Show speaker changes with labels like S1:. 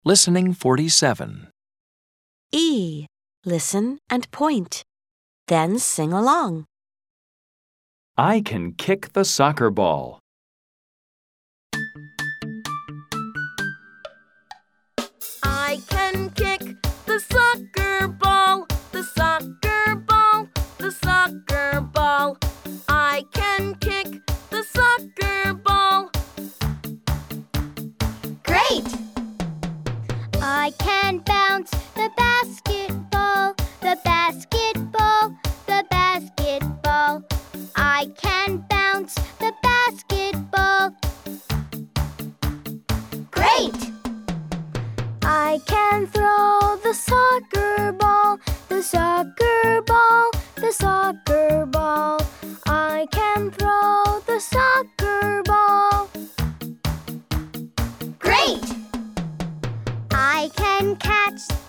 S1: Listening 47.
S2: E. Listen and point. Then sing along.
S1: I can kick the soccer ball.
S3: I can kick the soccer ball, the soccer ball, the soccer ball. I can kick the soccer ball.
S4: Great! I can bounce the basketball, the basketball, the basketball. I can bounce the basketball. Great! I can throw the soccer ball, the soccer ball, the soccer ball. I can throw the soccer ball. Great! I can catch